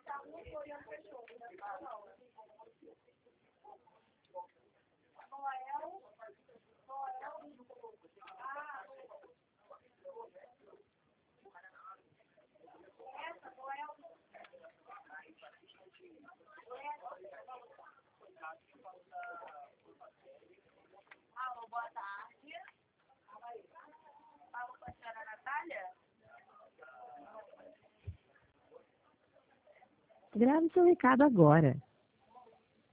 Alô, boa tarde. Falo com a senhora Natália? Grave seu recado agora.